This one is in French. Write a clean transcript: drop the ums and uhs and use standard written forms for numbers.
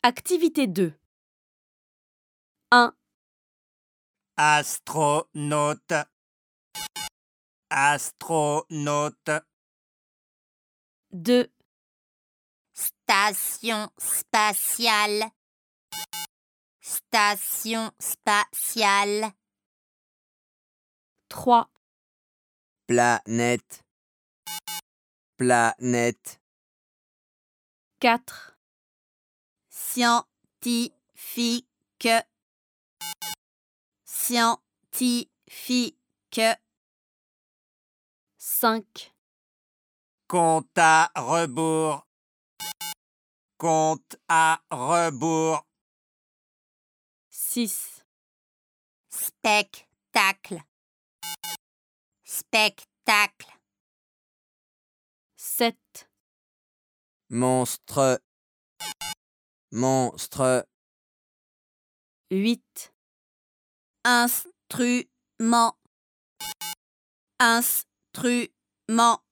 Activité 2. 1, Astronaute. Astronaute. 2, Station spatiale. Station spatiale. 3, Planète. Planète. 4, Scientifique. Scientifique. 5, Compte à rebours. Compte à rebours. 6, Spectacle. Spectacle. 7, Monstre. Monstre. 8, Instrument. Instrument.